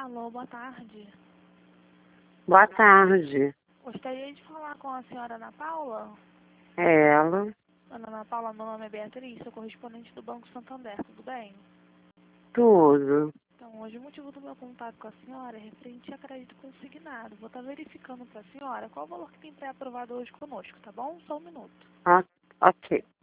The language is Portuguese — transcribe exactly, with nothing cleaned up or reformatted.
Alô, boa tarde. Boa tarde. Gostaria de falar com a senhora Ana Paula? É ela? Ana Ana Paula, meu nome é Beatriz, sou correspondente do Banco Santander, tudo bem? Tudo. Então, hoje o motivo do meu contato com a senhora é referente a crédito consignado. Vou estar verificando para a senhora qual o valor que tem pré-aprovado hoje conosco, tá bom? Só um minuto. Ah, ok.